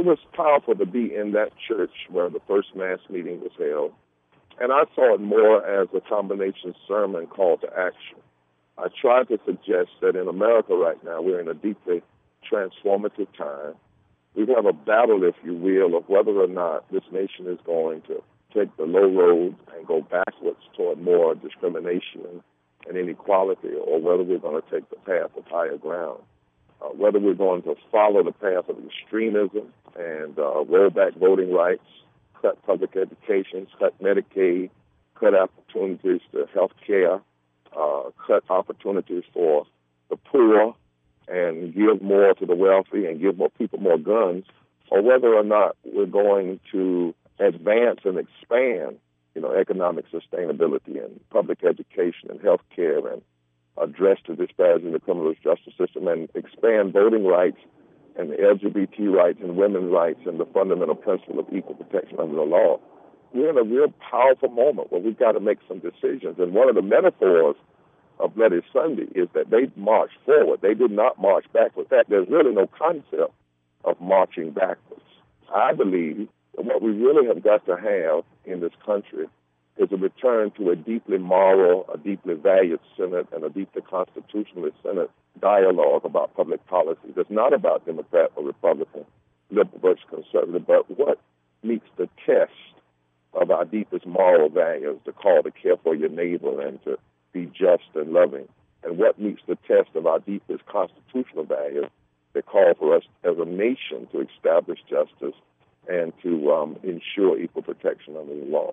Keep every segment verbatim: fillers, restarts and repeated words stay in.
was powerful to be in that church where the first mass meeting was held. And I saw it more as a combination sermon call to action. I tried to suggest that in America right now, we're in a deeply transformative time. We have a battle, if you will, of whether or not this nation is going to take the low road and go backwards toward more discrimination and inequality, or whether we're going to take the path of higher ground. Uh, whether we're going to follow the path of extremism and uh, roll back voting rights, cut public education, cut Medicaid, cut opportunities to health care, uh, cut opportunities for the poor, and give more to the wealthy and give more people more guns, or whether or not we're going to advance and expand, you know, economic sustainability and public education and health care and address the disparities in the criminal justice system and expand voting rights and the L G B T rights and women's rights and the fundamental principle of equal protection under the law. We're in a real powerful moment where we've got to make some decisions. And one of the metaphors of Bloody Sunday is that they marched forward. They did not march backwards. In fact, there's really no concept of marching backwards. I believe that what we really have got to have in this country is a return to a deeply moral, a deeply valued-centered, and a deeply constitutionally-centered dialogue about public policy. It's not about Democrat or Republican, liberal versus conservative, but what meets the test of our deepest moral values, the call to care for your neighbor and to be just and loving, and what meets the test of our deepest constitutional values that call for us as a nation to establish justice and to um, ensure equal protection under the law.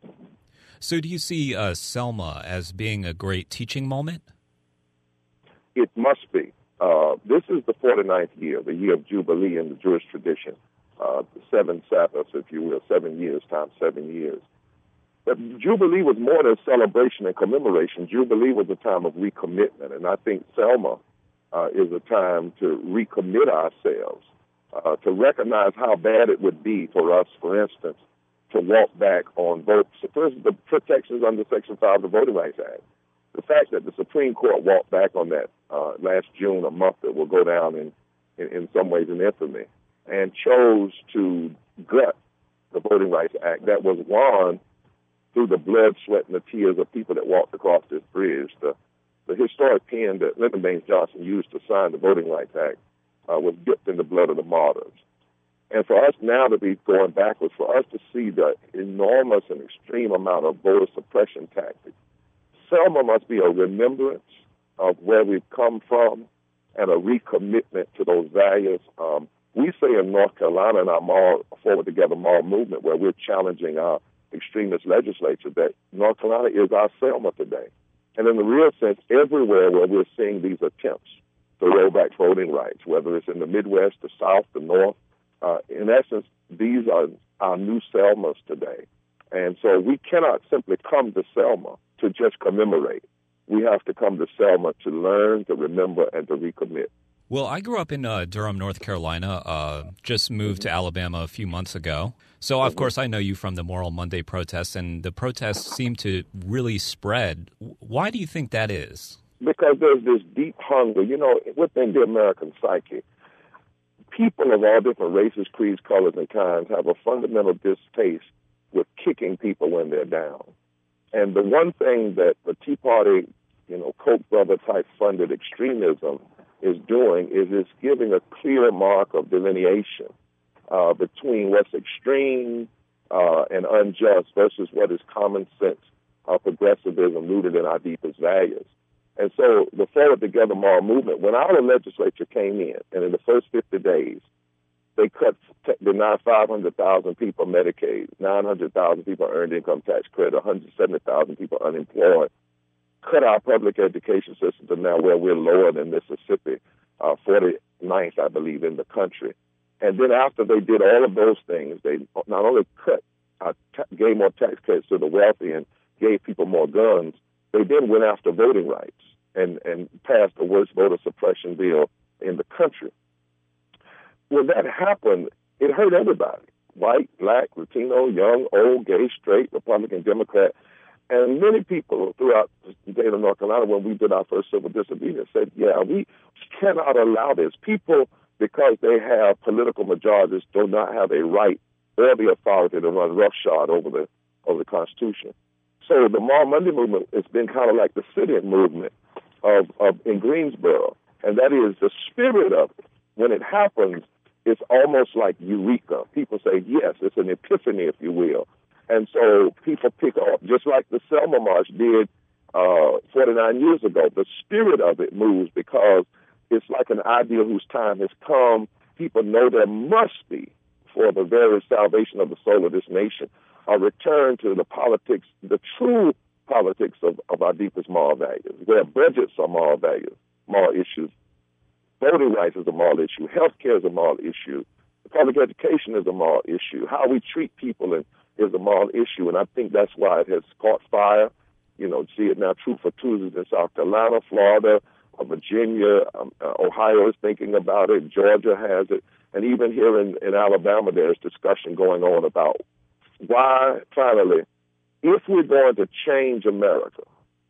So do you see uh, Selma as being a great teaching moment? It must be. Uh, this is the forty-ninth year, the year of Jubilee in the Jewish tradition. Uh, seven Sabbaths, if you will, seven years times seven years. But Jubilee was more than celebration and commemoration. Jubilee was a time of recommitment, and I think Selma uh, is a time to recommit ourselves, uh, to recognize how bad it would be for us, for instance, to walk back on vote. So first, the protections under Section five of the Voting Rights Act. The fact that the Supreme Court walked back on that uh, last June, a month that will go down in, in, in some ways in infamy, and chose to gut the Voting Rights Act that was won through the blood, sweat, and the tears of people that walked across this bridge. The, the historic pen that Lyndon Baines Johnson used to sign the Voting Rights Act uh, was dipped in the blood of the martyrs. And for us now to be going backwards, for us to see the enormous and extreme amount of voter suppression tactics, Selma must be a remembrance of where we've come from and a recommitment to those values. Um, we say in North Carolina in our moral, Forward Together moral movement, where we're challenging our extremist legislature, that North Carolina is our Selma today. And in the real sense, everywhere where we're seeing these attempts to roll back voting rights, whether it's in the Midwest, the South, the North, Uh, in essence, these are our new Selmas today. And so we cannot simply come to Selma to just commemorate. We have to come to Selma to learn, to remember, and to recommit. Well, I grew up in uh, Durham, North Carolina, uh, just moved to Alabama a few months ago. So, of course, I know you from the Moral Monday protests, and the protests seem to really spread. Why do you think that is? Because there's this deep hunger, you know, within the American psyche. People of all different races, creeds, colors, and kinds have a fundamental distaste with kicking people when they're down. And the one thing that the Tea Party, you know, Koch brother type funded extremism is doing is it's giving a clear mark of delineation uh, between what's extreme uh, and unjust versus what is common sense uh, progressivism rooted in our deepest values. And so the Forward Together moral movement, when our legislature came in, and in the first fifty days, they cut, denied five hundred thousand people Medicaid, nine hundred thousand people earned income tax credit, one hundred seventy thousand people unemployed, cut our public education system to now where we're lower than Mississippi, uh, forty-ninth, I believe, in the country. And then after they did all of those things, they not only cut, uh, t- gave more tax credits to the wealthy and gave people more guns, they then went after voting rights and, and passed the worst voter suppression bill in the country. When that happened, it hurt everybody, white, black, Latino, young, old, gay, straight, Republican, Democrat. And many people throughout the state of North Carolina, when we did our first civil disobedience, said, yeah, we cannot allow this. People because they have political majorities, do not have a right or the authority to run roughshod over the over the Constitution. So the Moral Monday movement has been kind of like the sit-in movement of, of in Greensboro, and that is the spirit of it. When it happens, it's almost like eureka. People say, yes, it's an epiphany, if you will. And so people pick up, just like the Selma March did uh, forty-nine years ago. The spirit of it moves because it's like an ideal whose time has come. People know there must be, for the very salvation of the soul of this nation, a return to the politics, the true politics of, of our deepest moral values, where budgets are moral values, moral issues. Voting rights is a moral issue. Healthcare is a moral issue. Public education is a moral issue. How we treat people is a moral issue, and I think that's why it has caught fire. You know, see it now true for Tuesdays in South Carolina, Florida, uh, Virginia, um, uh, Ohio is thinking about it, Georgia has it, and even here in, in Alabama there's discussion going on about why, finally, if we're going to change America,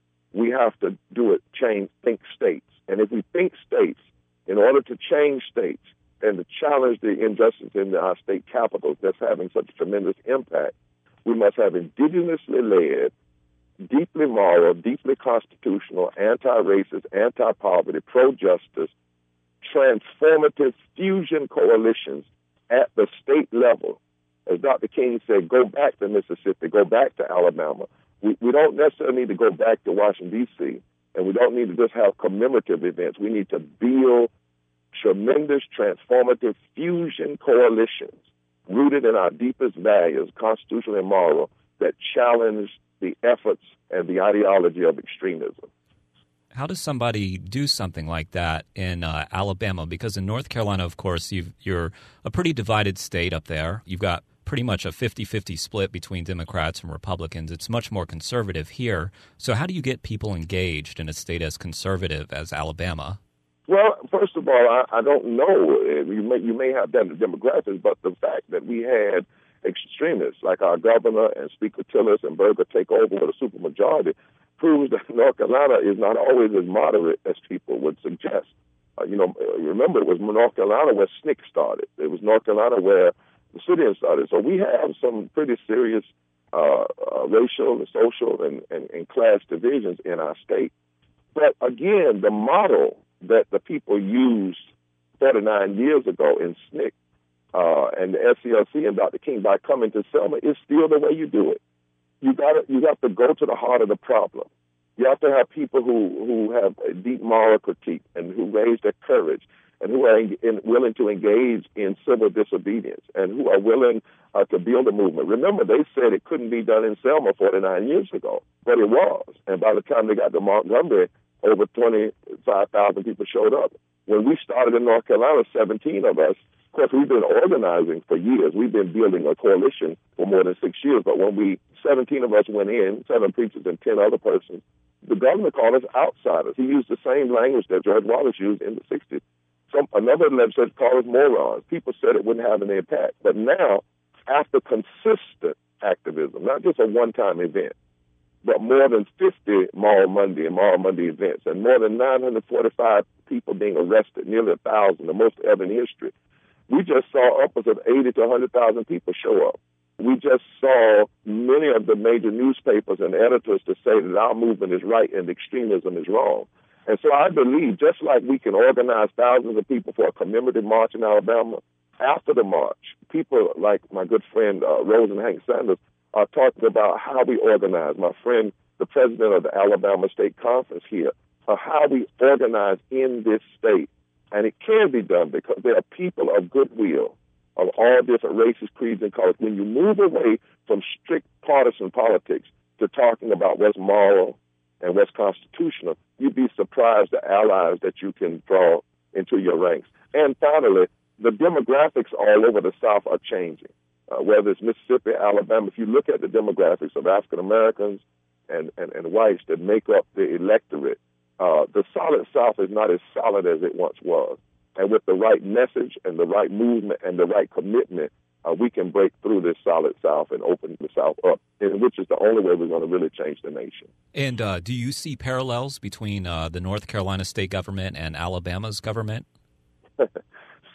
we have to do it, change, think states. And if we think states, in order to change states and to challenge the injustice in our state capitals that's having such a tremendous impact, we must have indigenously led, deeply moral, deeply constitutional, anti-racist, anti-poverty, pro-justice, transformative fusion coalitions at the state level. As Doctor King said, go back to Mississippi, go back to Alabama. We, we don't necessarily need to go back to Washington, D C, and we don't need to just have commemorative events. We need to build tremendous, transformative fusion coalitions rooted in our deepest values, constitutional and moral, that challenge the efforts and the ideology of extremism. How does somebody do something like that in uh, Alabama? Because in North Carolina, of course, you've, you're a pretty divided state up there. You've got pretty much a fifty-fifty split between Democrats and Republicans. It's much more conservative here. So how do you get people engaged in a state as conservative as Alabama? Well, first of all, I, I don't know. You may, you may have that in the demographics, but the fact that we had extremists like our governor and Speaker Tillis and Berger take over with a supermajority proves that North Carolina is not always as moderate as people would suggest. Uh, you know, remember, it was North Carolina where S N C C started. It was North Carolina where the sit-in started. So we have some pretty serious uh, uh, racial and social and, and, and class divisions in our state. But again, the model that the people used thirty-nine years ago in S N C C uh, and the S C L C and Doctor King by coming to Selma is still the way you do it. You got you have to go to the heart of the problem. You have to have people who, who have a deep moral critique and who raise their courage and who are in, in, willing to engage in civil disobedience and who are willing uh, to build a movement. Remember, they said it couldn't be done in Selma forty-nine years ago, but it was. And by the time they got to Montgomery, over twenty-five thousand people showed up. When we started in North Carolina, seventeen of us, of course, we've been organizing for years. We've been building a coalition for more than six years. But when we, seventeen of us went in, seven preachers and ten other persons, the governor called us outsiders. He used the same language that George Wallace used in the sixties. Some, another legislator called us morons. People said it wouldn't have an impact. But now, after consistent activism, not just a one-time event, but more than fifty Moral Monday and Moral Monday events, and more than nine hundred forty-five people being arrested, nearly one thousand, the most ever in history. We just saw upwards of eighty to one hundred thousand people show up. We just saw many of the major newspapers and editors to say that our movement is right and extremism is wrong. And so I believe, just like we can organize thousands of people for a commemorative march in Alabama, after the march, people like my good friend uh, Rose and Hank Sanders are talking about how we organize. My friend, the president of the Alabama State Conference here, uh, how we organize in this state. And it can be done because there are people of goodwill of all different races, creeds, and colors. When you move away from strict partisan politics to talking about what's moral and what's constitutional, you'd be surprised the allies that you can draw into your ranks. And finally, the demographics all over the South are changing. Uh, whether it's Mississippi, Alabama, if you look at the demographics of African Americans and, and, and whites that make up the electorate, uh, the solid South is not as solid as it once was. And with the right message and the right movement and the right commitment, uh, we can break through this solid South and open the South up, and which is the only way we're going to really change the nation. And uh, do you see parallels between uh, the North Carolina state government and Alabama's government?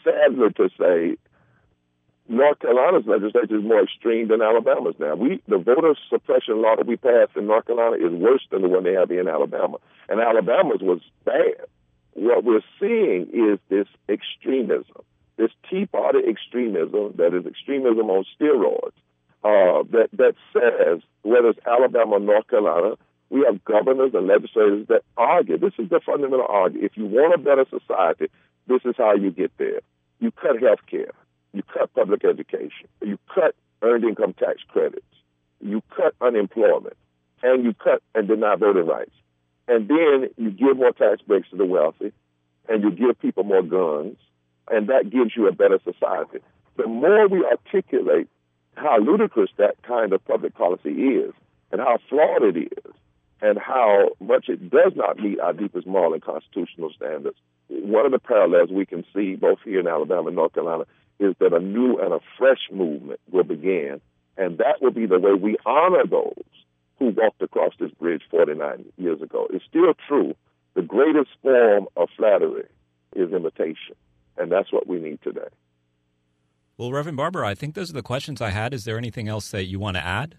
sadly to say, North Carolina's legislature is more extreme than Alabama's now. We, the voter suppression law that we passed in North Carolina is worse than the one they have in Alabama. And Alabama's was bad. What we're seeing is this extremism, this Tea Party extremism that is extremism on steroids, uh, that, that says, whether it's Alabama or North Carolina, we have governors and legislators that argue. This is the fundamental argument. If you want a better society, this is how you get there. You cut health care. You cut public education. You cut earned income tax credits. You cut unemployment. And you cut and deny voting rights. And then you give more tax breaks to the wealthy. And you give people more guns. And that gives you a better society. The more we articulate how ludicrous that kind of public policy is and how flawed it is and how much it does not meet our deepest moral and constitutional standards, one of the parallels we can see both here in Alabama and North Carolina is that a new and a fresh movement will begin, and that will be the way we honor those who walked across this bridge forty-nine years ago. It's still true. The greatest form of flattery is imitation, and that's what we need today. Well, Reverend Barber, I think those are the questions I had. Is there anything else that you want to add?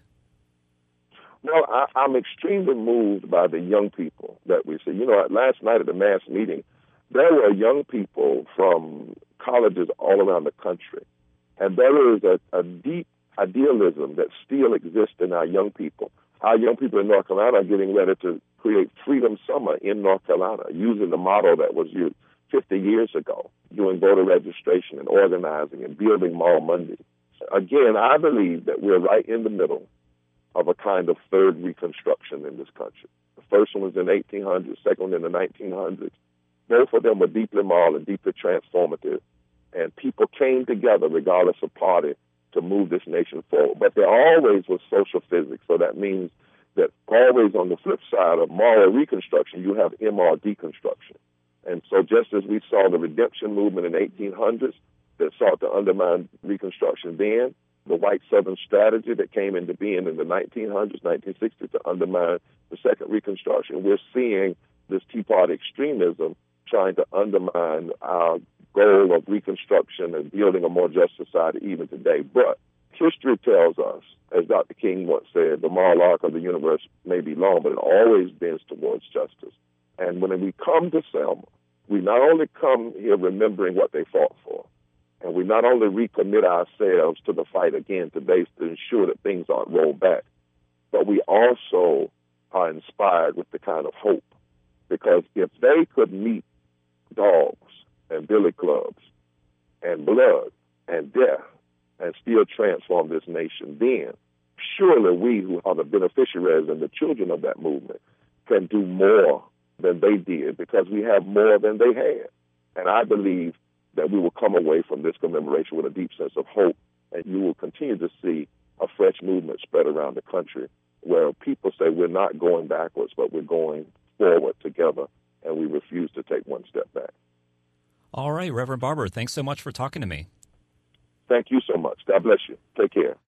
No, I, I'm extremely moved by the young people that we see. You know, last night at the mass meeting, there were young people from colleges all around the country, and there is a, a deep idealism that still exists in our young people. Our young people in North Carolina are getting ready to create Freedom Summer in North Carolina, using the model that was used fifty years ago, doing voter registration and organizing and building Mall Monday. Again, I believe that we're right in the middle of a kind of third Reconstruction in this country. The first one was in eighteen hundred, second one in the nineteen hundreds. Both of them were deeply moral and deeply transformative, and people came together, regardless of party, to move this nation forward. But there always was social physics, so that means that always on the flip side of moral reconstruction, you have immoral deconstruction. And so just as we saw the redemption movement in the eighteen hundreds that sought to undermine Reconstruction then, the white Southern strategy that came into being in the nineteen hundreds, nineteen sixties to undermine the second Reconstruction, we're seeing this Tea Party extremism trying to undermine our goal of reconstruction and building a more just society even today. But history tells us, as Doctor King once said, the moral arc of the universe may be long, but it always bends towards justice. And when we come to Selma, we not only come here remembering what they fought for, and we not only recommit ourselves to the fight again today to ensure that things aren't rolled back, but we also are inspired with the kind of hope. Because if they could meet dogs and billy clubs and blood and death and still transform this nation, then surely we who are the beneficiaries and the children of that movement can do more than they did because we have more than they had. And I believe that we will come away from this commemoration with a deep sense of hope, and you will continue to see a fresh movement spread around the country where people say we're not going backwards, but we're going forward together, and we refuse to take one step back. All right, Reverend Barber, thanks so much for talking to me. Thank you so much. God bless you. Take care.